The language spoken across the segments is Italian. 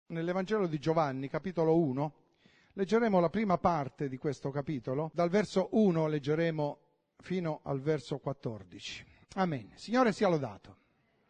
Nell'Evangelo di Giovanni, capitolo 1, leggeremo la prima parte di questo capitolo. Dal verso 1 leggeremo fino al verso 14. Amen. Signore sia lodato.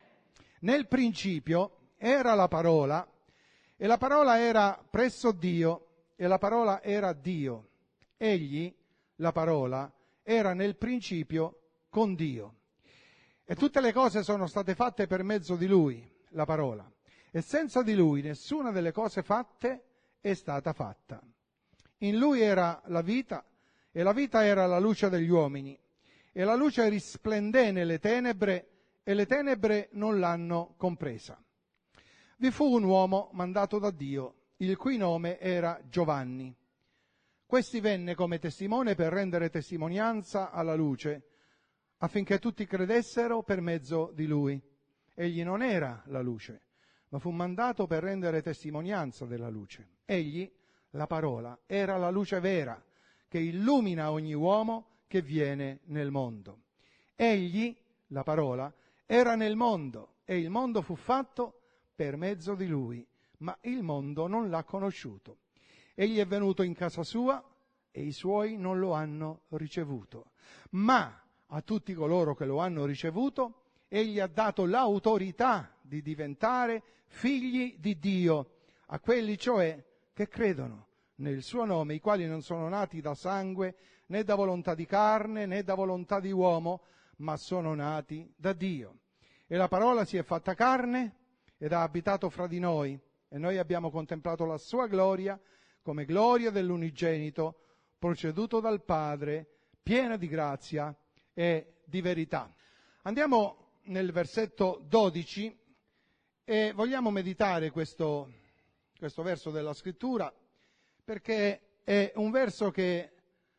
Nel principio era la parola, e la parola era presso Dio, e la parola era Dio. Egli, la parola, era nel principio con Dio. E tutte le cose sono state fatte per mezzo di Lui, la parola. E senza di Lui nessuna delle cose fatte è stata fatta. In Lui era la vita, e la vita era la luce degli uomini. E la luce risplendé nelle tenebre, e le tenebre non l'hanno compresa. Vi fu un uomo mandato da Dio, il cui nome era Giovanni. Questi venne come testimone per rendere testimonianza alla luce, affinché tutti credessero per mezzo di lui. Egli non era la luce, ma fu mandato per rendere testimonianza della luce. Egli, la parola, era la luce vera, che illumina ogni uomo che viene nel mondo. Egli, la parola, era nel mondo, e il mondo fu fatto per mezzo di lui, ma il mondo non l'ha conosciuto. Egli è venuto in casa sua, e i suoi non lo hanno ricevuto. Ma a tutti coloro che lo hanno ricevuto, egli ha dato l'autorità di diventare figli di Dio, a quelli cioè che credono nel suo nome, i quali non sono nati da sangue, né da volontà di carne, né da volontà di uomo, ma sono nati da Dio. E la parola si è fatta carne ed ha abitato fra di noi, e noi abbiamo contemplato la sua gloria come gloria dell'unigenito, proceduto dal Padre, piena di grazia e di verità. Andiamo nel versetto 12 e vogliamo meditare questo verso della scrittura, perché è un verso che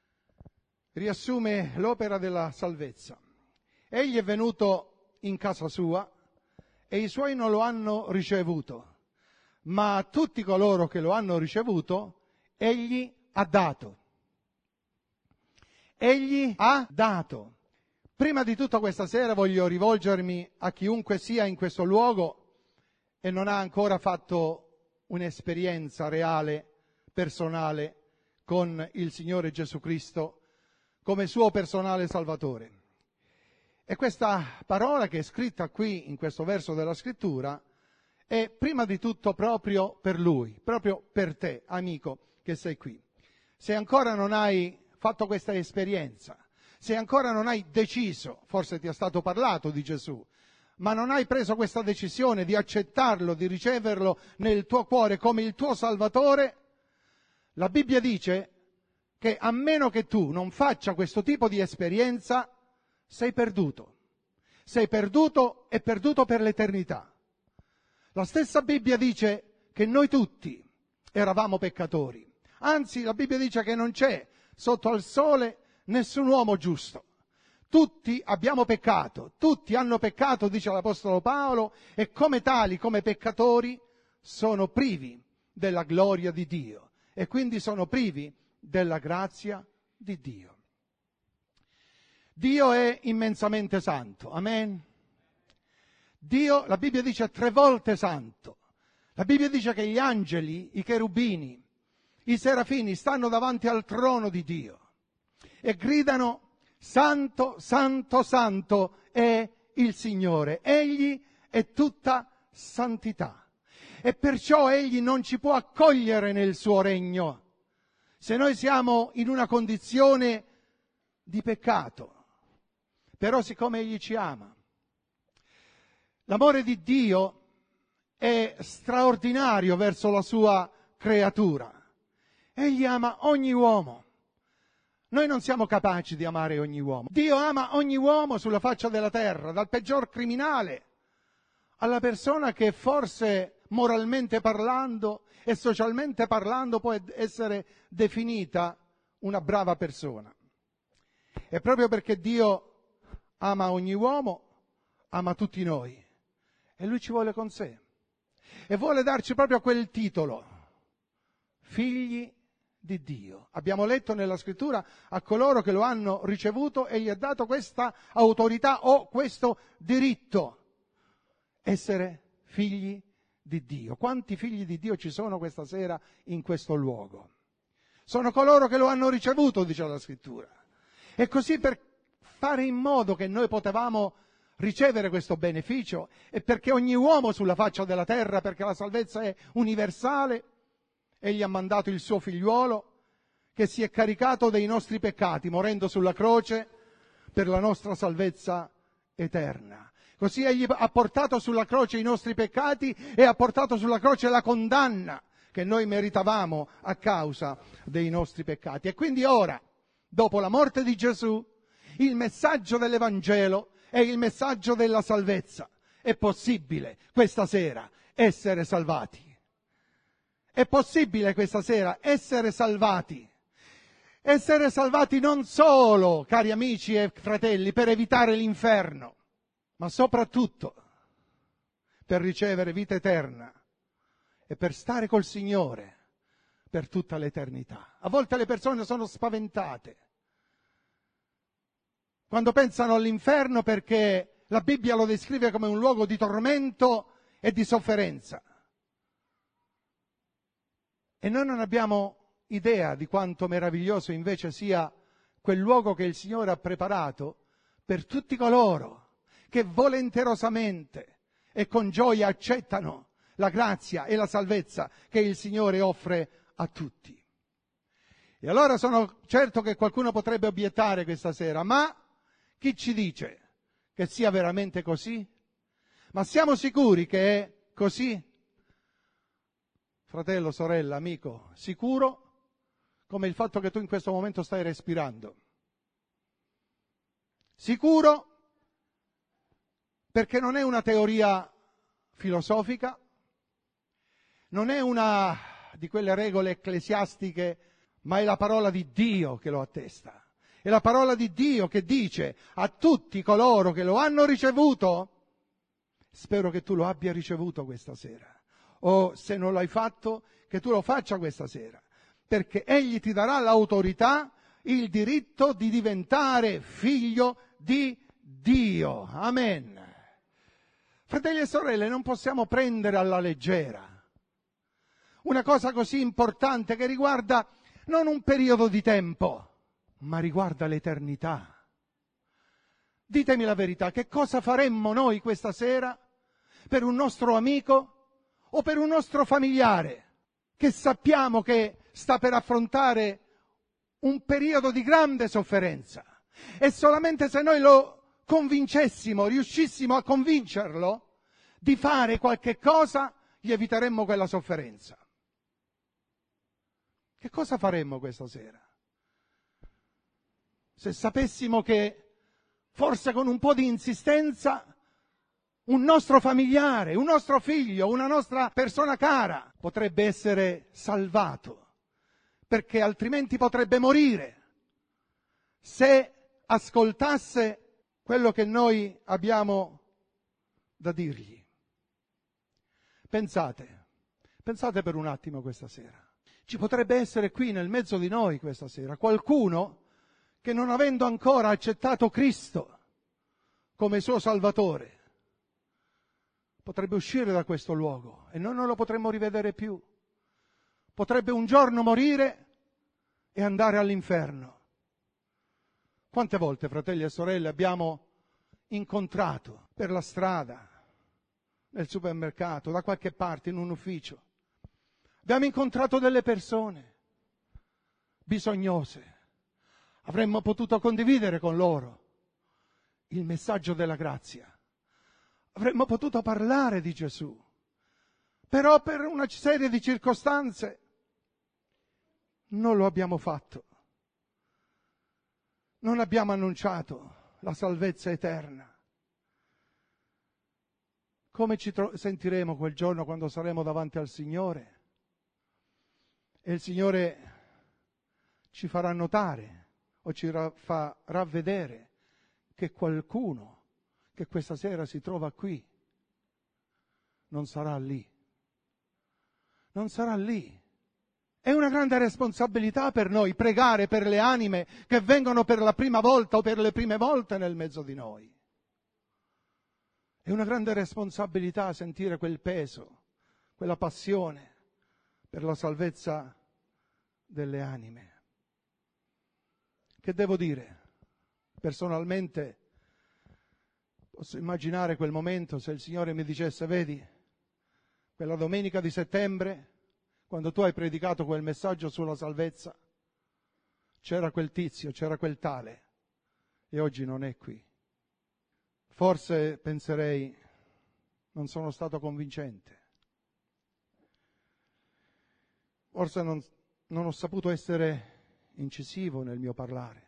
riassume l'opera della salvezza. Egli è venuto in casa sua e i suoi non lo hanno ricevuto, ma a tutti coloro che lo hanno ricevuto egli ha dato. Egli ha dato. Prima di tutto questa sera voglio rivolgermi a chiunque sia in questo luogo e non ha ancora fatto un'esperienza reale, personale, con il Signore Gesù Cristo come suo personale Salvatore. E questa parola che è scritta qui in questo verso della Scrittura è prima di tutto proprio per Lui, proprio per te, amico, che sei qui. Se ancora non hai fatto questa esperienza, se ancora non hai deciso, forse ti è stato parlato di Gesù, ma non hai preso questa decisione di accettarlo, di riceverlo nel tuo cuore come il tuo Salvatore, la Bibbia dice che a meno che tu non faccia questo tipo di esperienza, sei perduto. Sei perduto e perduto per l'eternità. La stessa Bibbia dice che noi tutti eravamo peccatori. Anzi, la Bibbia dice che non c'è sotto al sole nessun uomo giusto. Tutti abbiamo peccato, tutti hanno peccato, dice l'Apostolo Paolo, e come tali, come peccatori, sono privi della gloria di Dio e quindi sono privi della grazia di Dio. Dio è immensamente santo, amen? Dio, la Bibbia dice 3 volte santo. La Bibbia dice che gli angeli, i cherubini, i serafini stanno davanti al trono di Dio e gridano: Santo, Santo, Santo è il Signore. Egli è tutta santità. E perciò Egli non ci può accogliere nel suo regno se noi siamo in una condizione di peccato. Però siccome Egli ci ama, l'amore di Dio è straordinario verso la sua creatura. Egli ama ogni uomo. Noi non siamo capaci di amare ogni uomo. Dio ama ogni uomo sulla faccia della terra, dal peggior criminale alla persona che forse moralmente parlando e socialmente parlando può essere definita una brava persona. E proprio perché Dio ama ogni uomo, ama tutti noi. E Lui ci vuole con sé. E vuole darci proprio quel titolo: figli di Dio. Abbiamo letto nella Scrittura: a coloro che lo hanno ricevuto egli ha dato questa autorità o questo diritto, essere figli di Dio. Quanti figli di Dio ci sono questa sera in questo luogo? Sono coloro che lo hanno ricevuto, dice la Scrittura. E così, per fare in modo che noi potevamo ricevere questo beneficio, e perché ogni uomo sulla faccia della terra, perché la salvezza è universale, Egli ha mandato il suo figliuolo che si è caricato dei nostri peccati, morendo sulla croce per la nostra salvezza eterna. Così Egli ha portato sulla croce i nostri peccati e ha portato sulla croce la condanna che noi meritavamo a causa dei nostri peccati. E quindi ora, dopo la morte di Gesù, il messaggio dell'Evangelo è il messaggio della salvezza. È possibile questa sera essere salvati. È possibile questa sera essere salvati. Essere salvati non solo, cari amici e fratelli, per evitare l'inferno, ma soprattutto per ricevere vita eterna e per stare col Signore per tutta l'eternità. A volte le persone sono spaventate quando pensano all'inferno, perché la Bibbia lo descrive come un luogo di tormento e di sofferenza. E noi non abbiamo idea di quanto meraviglioso invece sia quel luogo che il Signore ha preparato per tutti coloro che volenterosamente e con gioia accettano la grazia e la salvezza che il Signore offre a tutti. E allora sono certo che qualcuno potrebbe obiettare questa sera: ma chi ci dice che sia veramente così? Ma siamo sicuri che è così? Fratello, sorella, amico, sicuro come il fatto che tu in questo momento stai respirando. Sicuro perché non è una teoria filosofica, non è una di quelle regole ecclesiastiche, ma è la parola di Dio che lo attesta. È la parola di Dio che dice a tutti coloro che lo hanno ricevuto: spero che tu lo abbia ricevuto questa sera. O se non l'hai fatto, che tu lo faccia questa sera, perché Egli ti darà l'autorità, il diritto di diventare figlio di Dio. Amen. Fratelli e sorelle, non possiamo prendere alla leggera una cosa così importante che riguarda non un periodo di tempo, ma riguarda l'eternità. Ditemi la verità, che cosa faremmo noi questa sera per un nostro amico o per un nostro familiare che sappiamo che sta per affrontare un periodo di grande sofferenza, e solamente se noi lo convincessimo, riuscissimo a convincerlo di fare qualche cosa, gli eviteremmo quella sofferenza? Che cosa faremmo questa sera? Se sapessimo che forse con un po' di insistenza un nostro familiare, un nostro figlio, una nostra persona cara potrebbe essere salvato, perché altrimenti potrebbe morire se ascoltasse quello che noi abbiamo da dirgli. Pensate per un attimo questa sera. Ci potrebbe essere qui nel mezzo di noi questa sera qualcuno che, non avendo ancora accettato Cristo come suo Salvatore, potrebbe uscire da questo luogo e noi non lo potremmo rivedere più. Potrebbe un giorno morire e andare all'inferno. Quante volte, fratelli e sorelle, abbiamo incontrato per la strada, nel supermercato, da qualche parte, in un ufficio, abbiamo incontrato delle persone bisognose. Avremmo potuto condividere con loro il messaggio della grazia. Avremmo potuto parlare di Gesù, però per una serie di circostanze non lo abbiamo fatto. Non abbiamo annunciato la salvezza eterna. Come ci sentiremo quel giorno quando saremo davanti al Signore? E il Signore ci farà notare o ci farà vedere che qualcuno che questa sera si trova qui non sarà lì. Non sarà lì. È una grande responsabilità per noi pregare per le anime che vengono per la prima volta o per le prime volte nel mezzo di noi. È una grande responsabilità sentire quel peso quella passione per la salvezza delle anime. Che devo dire? Personalmente posso immaginare quel momento se il Signore mi dicesse: vedi, quella domenica di settembre, quando tu hai predicato quel messaggio sulla salvezza, c'era quel tizio, c'era quel tale, e oggi non è qui. Forse penserei: non sono stato convincente. Forse non ho saputo essere incisivo nel mio parlare.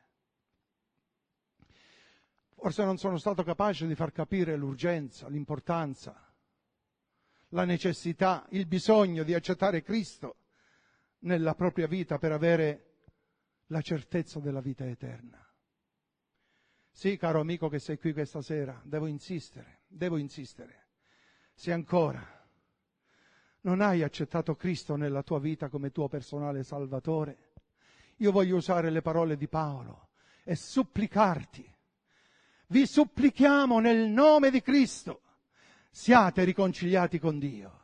Forse non sono stato capace di far capire l'urgenza, l'importanza, la necessità, il bisogno di accettare Cristo nella propria vita per avere la certezza della vita eterna. Sì, caro amico che sei qui questa sera, devo insistere. Se ancora non hai accettato Cristo nella tua vita come tuo personale Salvatore, io voglio usare le parole di Paolo e supplicarti: vi supplichiamo nel nome di Cristo, siate riconciliati con Dio.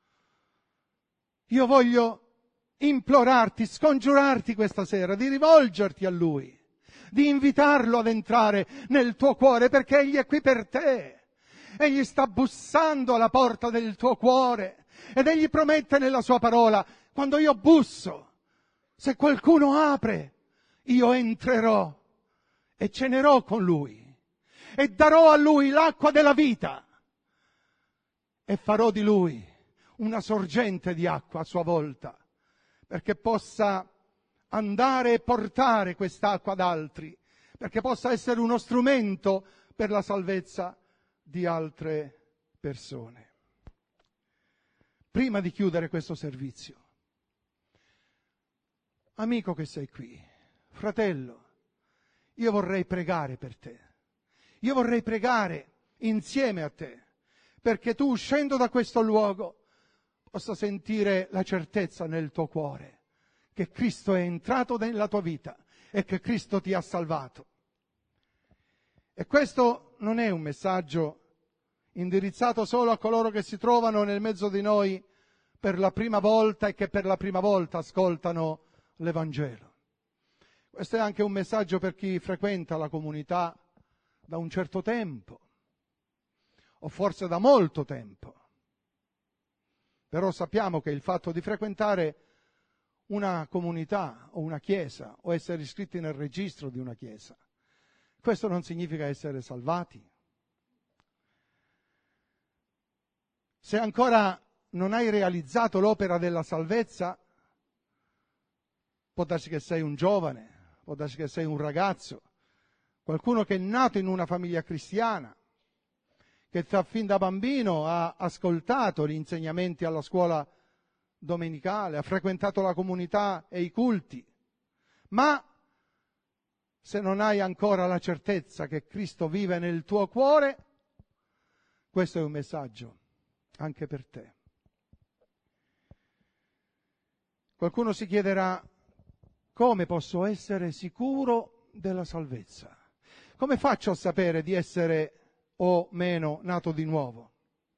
Io voglio implorarti, scongiurarti questa sera di rivolgerti a Lui, di invitarlo ad entrare nel tuo cuore, perché Egli è qui per te. Egli sta bussando alla porta del tuo cuore ed Egli promette nella sua parola: quando io busso, se qualcuno apre, io entrerò e cenerò con lui e darò a lui l'acqua della vita e farò di lui una sorgente di acqua a sua volta, perché possa andare e portare quest'acqua ad altri, perché possa essere uno strumento per la salvezza di altre persone. Prima di chiudere questo servizio, amico che sei qui, fratello, io vorrei pregare per te. Io vorrei pregare insieme a te, perché tu, uscendo da questo luogo, possa sentire la certezza nel tuo cuore che Cristo è entrato nella tua vita e che Cristo ti ha salvato. E questo non è un messaggio indirizzato solo a coloro che si trovano nel mezzo di noi per la prima volta e che per la prima volta ascoltano l'Evangelo. Questo è anche un messaggio per chi frequenta la comunità da un certo tempo, o forse da molto tempo. Però sappiamo che il fatto di frequentare una comunità o una chiesa o essere iscritti nel registro di una chiesa, questo non significa essere salvati. Se ancora non hai realizzato l'opera della salvezza, può darsi che sei un giovane, può darsi che sei un ragazzo, qualcuno che è nato in una famiglia cristiana, che fin da bambino ha ascoltato gli insegnamenti alla scuola domenicale, ha frequentato la comunità e i culti, ma se non hai ancora la certezza che Cristo vive nel tuo cuore, questo è un messaggio anche per te. Qualcuno si chiederà: come posso essere sicuro della salvezza? Come faccio a sapere di essere o meno nato di nuovo?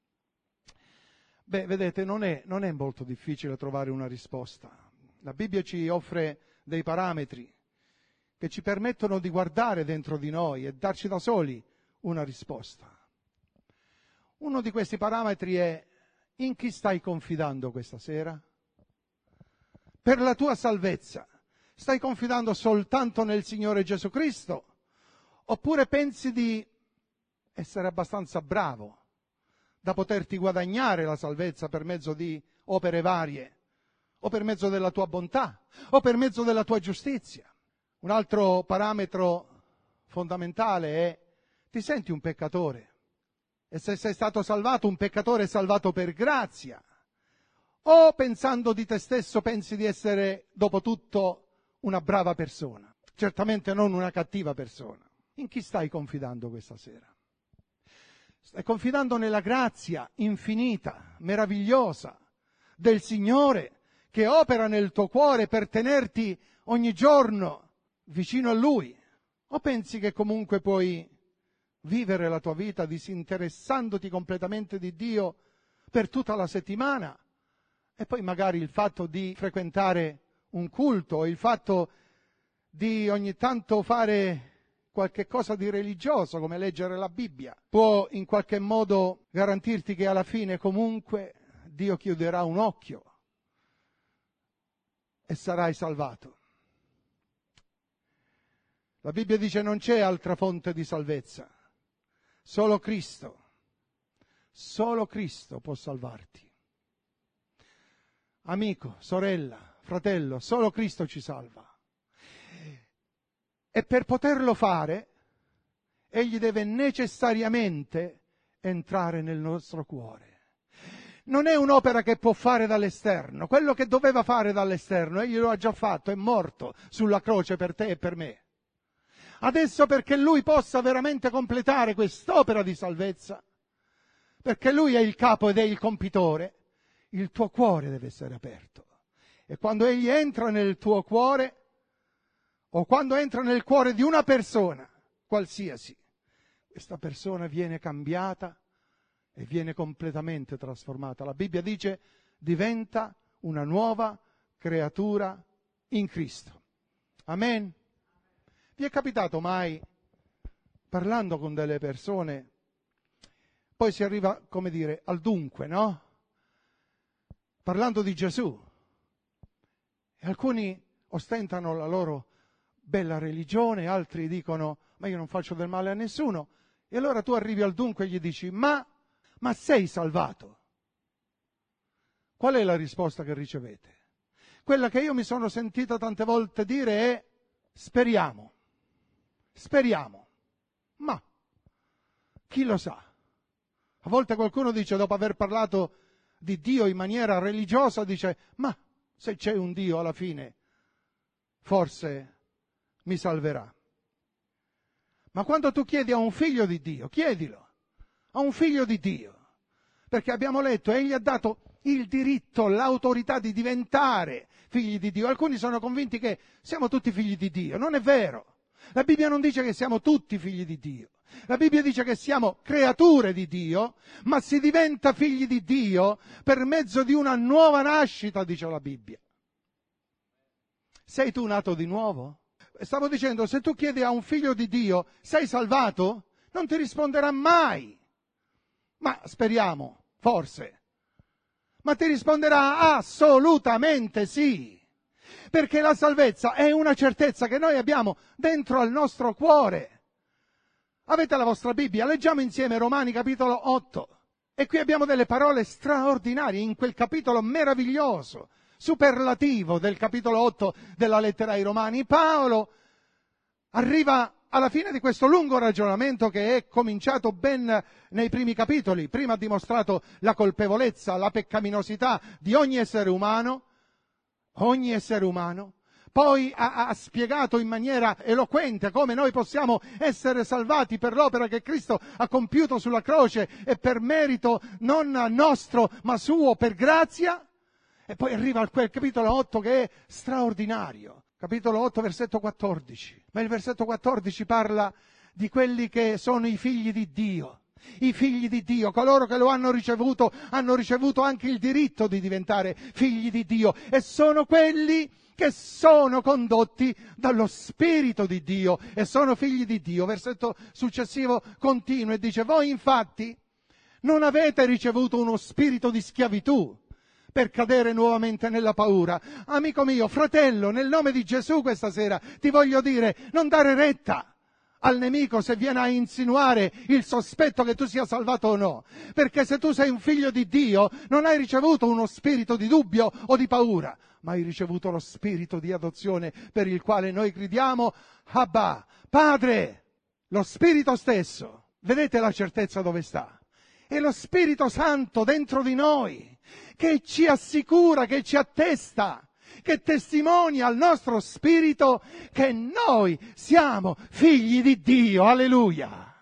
Beh, vedete, non è molto difficile trovare una risposta. La Bibbia ci offre dei parametri che ci permettono di guardare dentro di noi e darci da soli una risposta. Uno di questi parametri è: in chi stai confidando questa sera? Per la tua salvezza, stai confidando soltanto nel Signore Gesù Cristo? Oppure pensi di essere abbastanza bravo da poterti guadagnare la salvezza per mezzo di opere varie, o per mezzo della tua bontà, o per mezzo della tua giustizia? Un altro parametro fondamentale è: ti senti un peccatore? E se sei stato salvato, un peccatore salvato per grazia, o pensando di te stesso pensi di essere, dopo tutto, una brava persona? Certamente non una cattiva persona. In chi stai confidando questa sera? Stai confidando nella grazia infinita, meravigliosa del Signore che opera nel tuo cuore per tenerti ogni giorno vicino a Lui? O pensi che comunque puoi vivere la tua vita disinteressandoti completamente di Dio per tutta la settimana E poi magari il fatto di frequentare un culto, il fatto di ogni tanto fare qualche cosa di religioso, come leggere la Bibbia, può in qualche modo garantirti che alla fine comunque Dio chiuderà un occhio e sarai salvato. La Bibbia dice non c'è altra fonte di salvezza, solo Cristo può salvarti. Amico, sorella, fratello, solo Cristo ci salva. E per poterlo fare, Egli deve necessariamente entrare nel nostro cuore. Non è un'opera che può fare dall'esterno. Quello che doveva fare dall'esterno, Egli lo ha già fatto, è morto sulla croce per te e per me. Adesso perché Lui possa veramente completare quest'opera di salvezza, perché Lui è il capo ed è il compitore, il tuo cuore deve essere aperto. E quando Egli entra nel tuo cuore, o quando entra nel cuore di una persona, qualsiasi, questa persona viene cambiata e viene completamente trasformata. La Bibbia dice diventa una nuova creatura in Cristo. Amen. Vi è capitato mai, parlando con delle persone, poi si arriva, come dire, al dunque, no? Parlando di Gesù. E alcuni ostentano la loro bella religione, altri dicono, ma io non faccio del male a nessuno. E allora tu arrivi al dunque e gli dici, ma sei salvato? Qual è la risposta che ricevete? Quella che io mi sono sentito tante volte dire è, speriamo. Ma chi lo sa? A volte qualcuno dice, dopo aver parlato di Dio in maniera religiosa, dice, ma se c'è un Dio alla fine, forse mi salverà. Ma quando tu chiedi a un figlio di Dio, chiedilo, a un figlio di Dio, perché abbiamo letto, egli ha dato il diritto, l'autorità di diventare figli di Dio. Alcuni sono convinti che siamo tutti figli di Dio, non è vero. La Bibbia non dice che siamo tutti figli di Dio. La Bibbia dice che siamo creature di Dio, ma si diventa figli di Dio per mezzo di una nuova nascita, dice la Bibbia. Sei tu nato di nuovo? Stavo dicendo, se tu chiedi a un figlio di Dio, sei salvato? Non ti risponderà mai. Ma speriamo, forse. Ma ti risponderà assolutamente sì. Perché la salvezza è una certezza che noi abbiamo dentro al nostro cuore. Avete la vostra Bibbia? Leggiamo insieme Romani capitolo 8. E qui abbiamo delle parole straordinarie in quel capitolo meraviglioso, superlativo del capitolo 8 della lettera ai Romani. Paolo arriva alla fine di questo lungo ragionamento che è cominciato ben nei primi capitoli. Prima ha dimostrato la colpevolezza, la peccaminosità di ogni essere umano, poi ha spiegato in maniera eloquente come noi possiamo essere salvati per l'opera che Cristo ha compiuto sulla croce e per merito non nostro ma suo, per grazia. E poi arriva a quel capitolo 8 che è straordinario. Capitolo 8, versetto 14. Ma il versetto 14 parla di quelli che sono i figli di Dio. I figli di Dio, coloro che lo hanno ricevuto anche il diritto di diventare figli di Dio. E sono quelli che sono condotti dallo Spirito di Dio e sono figli di Dio. Versetto successivo continua e dice, voi infatti non avete ricevuto uno spirito di schiavitù per cadere nuovamente nella paura. Amico mio, fratello, nel nome di Gesù questa sera ti voglio dire, non dare retta al nemico se viene a insinuare il sospetto che tu sia salvato o no. Perché se tu sei un figlio di Dio, non hai ricevuto uno spirito di dubbio o di paura, ma hai ricevuto lo spirito di adozione per il quale noi gridiamo, Abba, Padre, lo Spirito stesso. Vedete la certezza dove sta? È lo Spirito Santo dentro di noi, che ci assicura, che ci attesta, che testimonia al nostro spirito che noi siamo figli di Dio. Alleluia!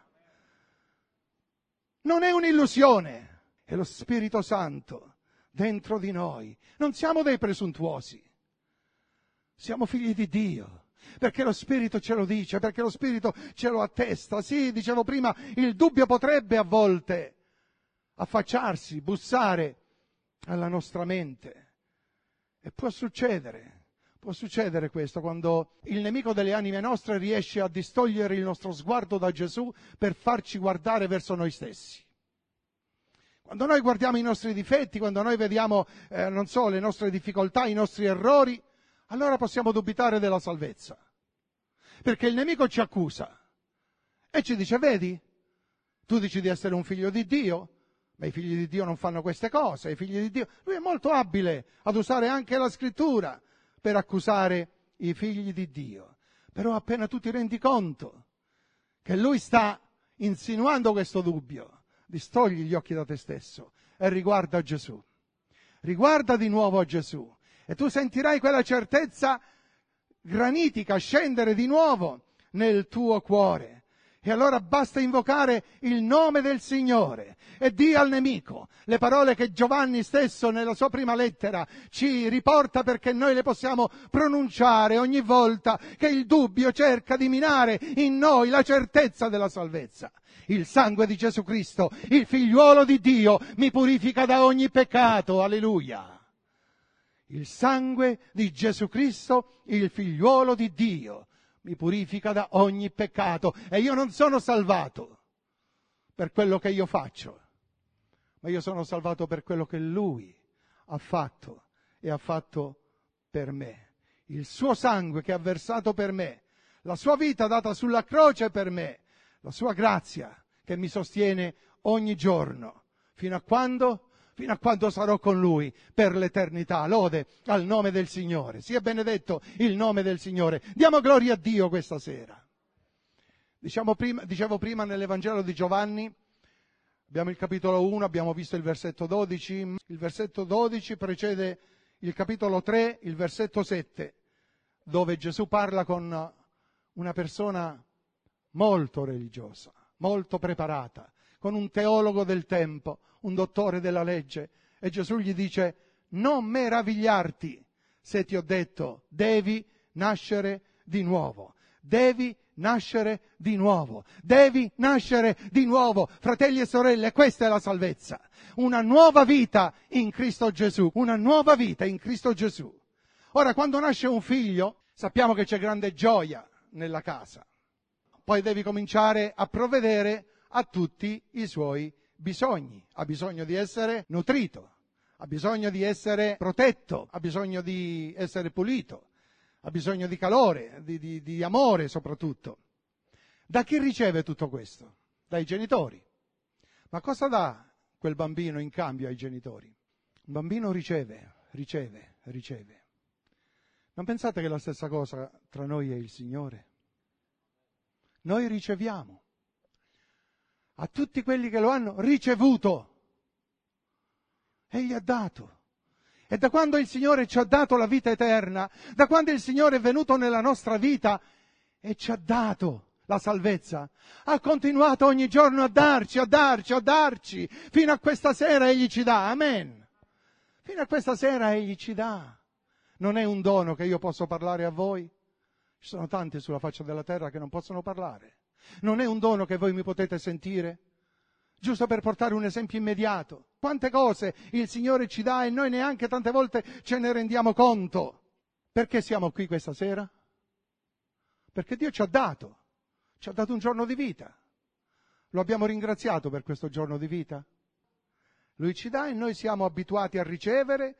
Non è un'illusione, è lo Spirito Santo dentro di noi. Non siamo dei presuntuosi, siamo figli di Dio. Perché lo Spirito ce lo dice, perché lo Spirito ce lo attesta. Sì, dicevo prima, il dubbio potrebbe a volte affacciarsi, bussare alla nostra mente. E può succedere questo quando il nemico delle anime nostre riesce a distogliere il nostro sguardo da Gesù per farci guardare verso noi stessi. Quando noi guardiamo i nostri difetti, quando noi vediamo, le nostre difficoltà, i nostri errori, allora possiamo dubitare della salvezza. Perché il nemico ci accusa e ci dice, vedi, tu dici di essere un figlio di Dio, ma i figli di Dio non fanno queste cose, i figli di Dio... Lui è molto abile ad usare anche la scrittura per accusare i figli di Dio. Però appena tu ti rendi conto che lui sta insinuando questo dubbio, distogli gli occhi da te stesso e riguarda Gesù. Riguarda di nuovo a Gesù e tu sentirai quella certezza granitica scendere di nuovo nel tuo cuore. E allora basta invocare il nome del Signore e dì al nemico le parole che Giovanni stesso nella sua prima lettera ci riporta perché noi le possiamo pronunciare ogni volta che il dubbio cerca di minare in noi la certezza della salvezza. Il sangue di Gesù Cristo, il figliuolo di Dio, mi purifica da ogni peccato. Alleluia. Il sangue di Gesù Cristo, il figliuolo di Dio, mi purifica da ogni peccato. E io non sono salvato per quello che io faccio, ma io sono salvato per quello che Lui ha fatto e ha fatto per me. Il suo sangue che ha versato per me, la sua vita data sulla croce per me, la sua grazia che mi sostiene ogni giorno, fino a quando sarò con Lui per l'eternità. Lode al nome del Signore. Sia benedetto il nome del Signore. Diamo gloria a Dio questa sera. Dicevo prima nell'Evangelo di Giovanni, abbiamo il capitolo 1, abbiamo visto il versetto 12. Il versetto 12 precede il capitolo 3, il versetto 7, dove Gesù parla con una persona molto religiosa, molto preparata, con un teologo del tempo, un dottore della legge, e Gesù gli dice: non meravigliarti se ti ho detto devi nascere di nuovo, devi nascere di nuovo, devi nascere di nuovo. Fratelli e sorelle, questa è la salvezza, una nuova vita in Cristo Gesù, una nuova vita in Cristo Gesù. Ora, quando nasce un figlio, sappiamo che c'è grande gioia nella casa, poi devi cominciare a provvedere a tutti i suoi bisogni. Ha bisogno di essere nutrito, ha bisogno di essere protetto, ha bisogno di essere pulito, ha bisogno di calore, di amore soprattutto. Da chi riceve tutto questo? Dai genitori. Ma cosa dà quel bambino in cambio ai genitori? Un bambino riceve. Non pensate che è la stessa cosa tra noi e il Signore? Noi riceviamo. A tutti quelli che lo hanno ricevuto, Egli ha dato. E da quando il Signore ci ha dato la vita eterna, da quando il Signore è venuto nella nostra vita e ci ha dato la salvezza, ha continuato ogni giorno a darci, fino a questa sera Egli ci dà, amen. Fino a questa sera Egli ci dà. Non è un dono che io posso parlare a voi. Ci sono tanti sulla faccia della terra che non possono parlare. Non è un dono che voi mi potete sentire? Giusto per portare un esempio immediato. Quante cose il Signore ci dà e noi neanche tante volte ce ne rendiamo conto. Perché siamo qui questa sera? Perché Dio ci ha dato un giorno di vita. Lo abbiamo ringraziato per questo giorno di vita. Lui ci dà e noi siamo abituati a ricevere.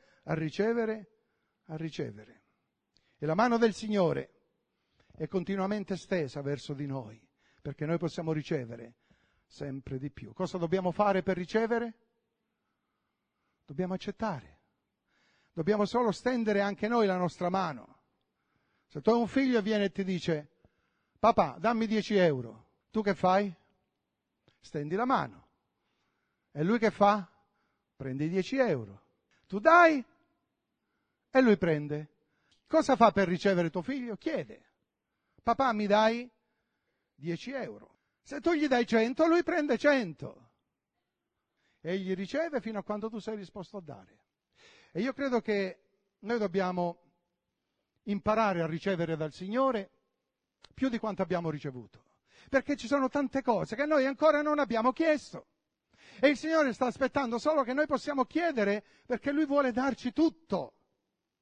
E la mano del Signore è continuamente stesa verso di noi, perché noi possiamo ricevere sempre di più. Cosa dobbiamo fare per ricevere? Dobbiamo accettare. Dobbiamo solo stendere anche noi la nostra mano. Se tu hai un figlio e viene e ti dice: papà, dammi 10 euro, tu che fai? Stendi la mano. E lui che fa? Prende i 10 euro. Tu dai e lui prende. Cosa fa per ricevere tuo figlio? Chiede: papà, mi dai 10 euro. Se tu gli dai 100, lui prende 100. Egli riceve fino a quando tu sei disposto a dare. E io credo che noi dobbiamo imparare a ricevere dal Signore più di quanto abbiamo ricevuto. Perché ci sono tante cose che noi ancora non abbiamo chiesto. E il Signore sta aspettando solo che noi possiamo chiedere, perché Lui vuole darci tutto.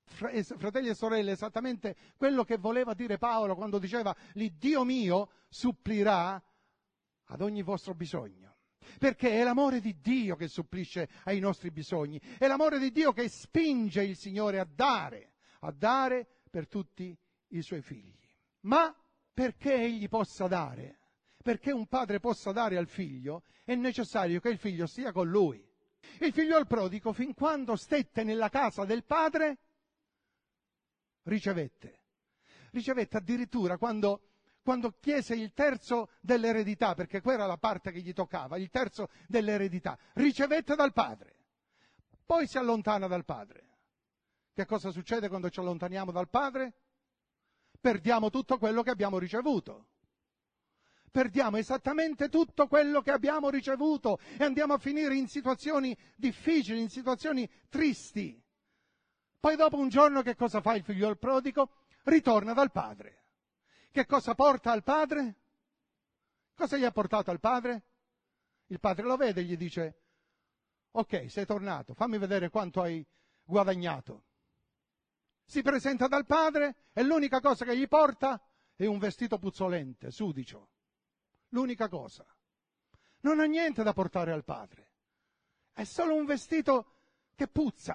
Fratelli e sorelle, esattamente quello che voleva dire Paolo quando diceva: l'Iddio mio supplirà ad ogni vostro bisogno. Perché è l'amore di Dio che supplisce ai nostri bisogni, è l'amore di Dio che spinge il Signore a dare per tutti i suoi figli. Ma perché egli possa dare, perché un padre possa dare al figlio, è necessario che il figlio stia con lui. Il figliol prodigo, fin quando stette nella casa del padre, ricevette addirittura quando chiese il terzo dell'eredità, perché quella era la parte che gli toccava, il terzo dell'eredità, ricevette dal padre, poi si allontana dal padre. Che cosa succede quando ci allontaniamo dal padre? Perdiamo tutto quello che abbiamo ricevuto. Perdiamo esattamente tutto quello che abbiamo ricevuto e andiamo a finire in situazioni difficili, in situazioni tristi. Poi dopo un giorno che cosa fa il figliol prodigo? Ritorna dal padre. Che cosa porta al padre? Cosa gli ha portato al padre? Il padre lo vede e gli dice: ok, sei tornato, fammi vedere quanto hai guadagnato. Si presenta dal padre e l'unica cosa che gli porta è un vestito puzzolente, sudicio. L'unica cosa. Non ha niente da portare al padre. È solo un vestito che puzza.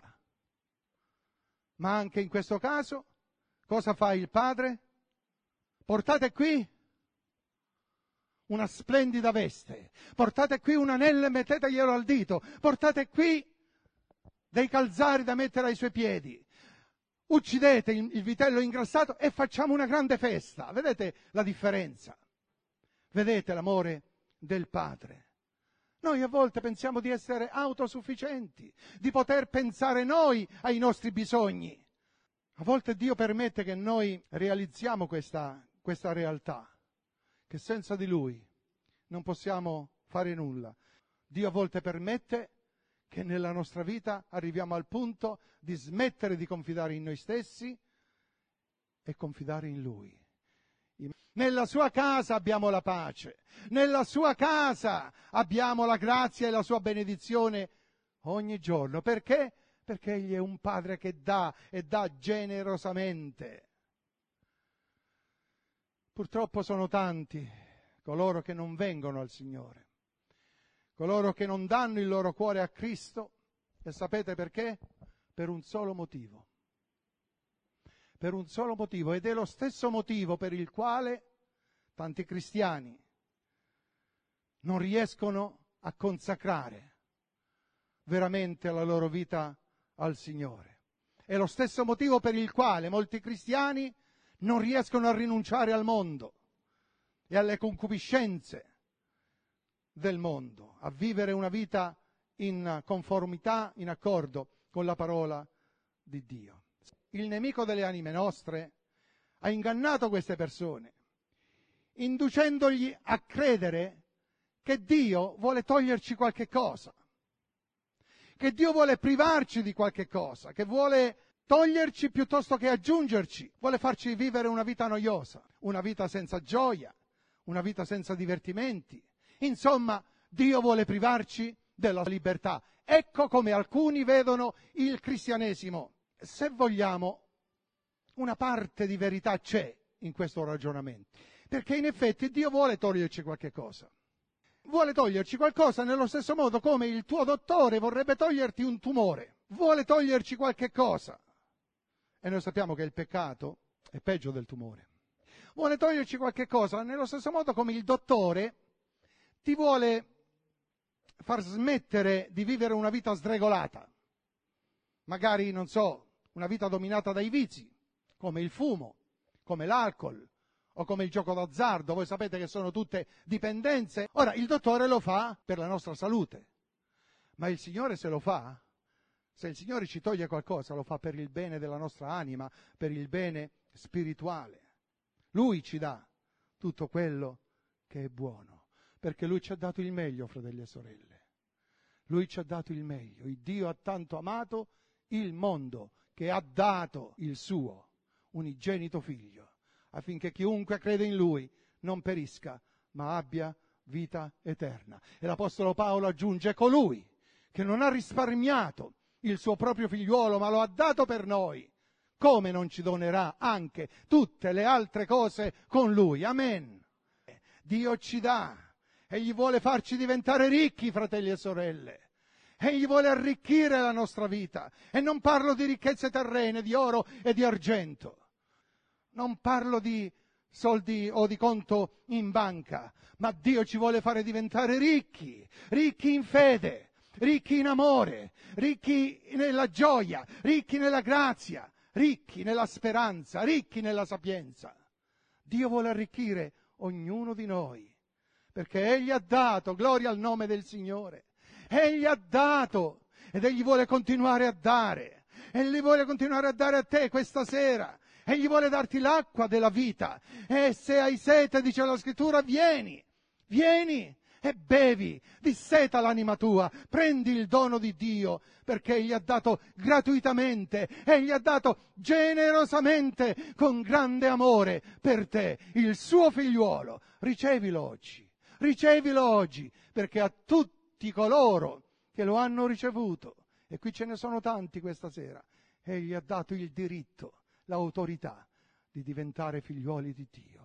Ma anche in questo caso, cosa fa il padre? Portate qui una splendida veste, portate qui un anello e metteteglielo al dito, portate qui dei calzari da mettere ai suoi piedi, uccidete il vitello ingrassato e facciamo una grande festa. Vedete la differenza? Vedete l'amore del padre? Noi a volte pensiamo di essere autosufficienti, di poter pensare noi ai nostri bisogni. A volte Dio permette che noi realizziamo questa realtà, che senza di Lui non possiamo fare nulla. Dio a volte permette che nella nostra vita arriviamo al punto di smettere di confidare in noi stessi e confidare in Lui. Nella sua casa abbiamo la pace, nella sua casa abbiamo la grazia e la sua benedizione ogni giorno. Perché? Perché Egli è un Padre che dà e dà generosamente. Purtroppo sono tanti coloro che non vengono al Signore, coloro che non danno il loro cuore a Cristo, e sapete perché? Per un solo motivo. Per un solo motivo, ed è lo stesso motivo per il quale tanti cristiani non riescono a consacrare veramente la loro vita al Signore. È lo stesso motivo per il quale molti cristiani non riescono a rinunciare al mondo e alle concupiscenze del mondo, a vivere una vita in conformità, in accordo con la parola di Dio. Il nemico delle anime nostre ha ingannato queste persone, inducendogli a credere che Dio vuole toglierci qualche cosa, che Dio vuole privarci di qualche cosa, che vuole toglierci piuttosto che aggiungerci, vuole farci vivere una vita noiosa, una vita senza gioia, una vita senza divertimenti. Insomma, Dio vuole privarci della libertà. Ecco come alcuni vedono il cristianesimo. Se vogliamo, una parte di verità c'è in questo ragionamento, perché in effetti Dio vuole toglierci qualche cosa. Vuole toglierci qualcosa nello stesso modo come il tuo dottore vorrebbe toglierti un tumore. Vuole toglierci qualche cosa. E noi sappiamo che il peccato è peggio del tumore. Vuole toglierci qualche cosa nello stesso modo come il dottore ti vuole far smettere di vivere una vita sregolata. Magari, non so, una vita dominata dai vizi, come il fumo, come l'alcol o come il gioco d'azzardo. Voi sapete che sono tutte dipendenze. Ora, il dottore lo fa per la nostra salute, ma il Signore se lo fa, se il Signore ci toglie qualcosa, lo fa per il bene della nostra anima, per il bene spirituale. Lui ci dà tutto quello che è buono, perché Lui ci ha dato il meglio, fratelli e sorelle. Lui ci ha dato il meglio. Il Dio ha tanto amato il mondo che ha dato il suo unigenito figlio, affinché chiunque crede in Lui non perisca, ma abbia vita eterna. E l'Apostolo Paolo aggiunge: colui che non ha risparmiato il suo proprio figliuolo, ma lo ha dato per noi, come non ci donerà anche tutte le altre cose con Lui? Amen. Dio ci dà. Egli vuole farci diventare ricchi, fratelli e sorelle. Egli vuole arricchire la nostra vita. E non parlo di ricchezze terrene, di oro e di argento. Non parlo di soldi o di conto in banca, ma Dio ci vuole fare diventare ricchi, ricchi in fede, ricchi in amore, ricchi nella gioia, ricchi nella grazia, ricchi nella speranza, ricchi nella sapienza. Dio vuole arricchire ognuno di noi, perché Egli ha dato, gloria al nome del Signore, Egli ha dato ed Egli vuole continuare a dare, Egli vuole continuare a dare a te questa sera. Egli vuole darti l'acqua della vita. E se hai sete, dice la Scrittura, vieni e bevi, disseta l'anima tua, prendi il dono di Dio, perché Egli ha dato gratuitamente, Egli ha dato generosamente, con grande amore per te, il suo figliuolo. Ricevilo oggi, perché a tutti coloro che lo hanno ricevuto, e qui ce ne sono tanti questa sera, Egli ha dato il diritto, l'autorità di diventare figliuoli di Dio.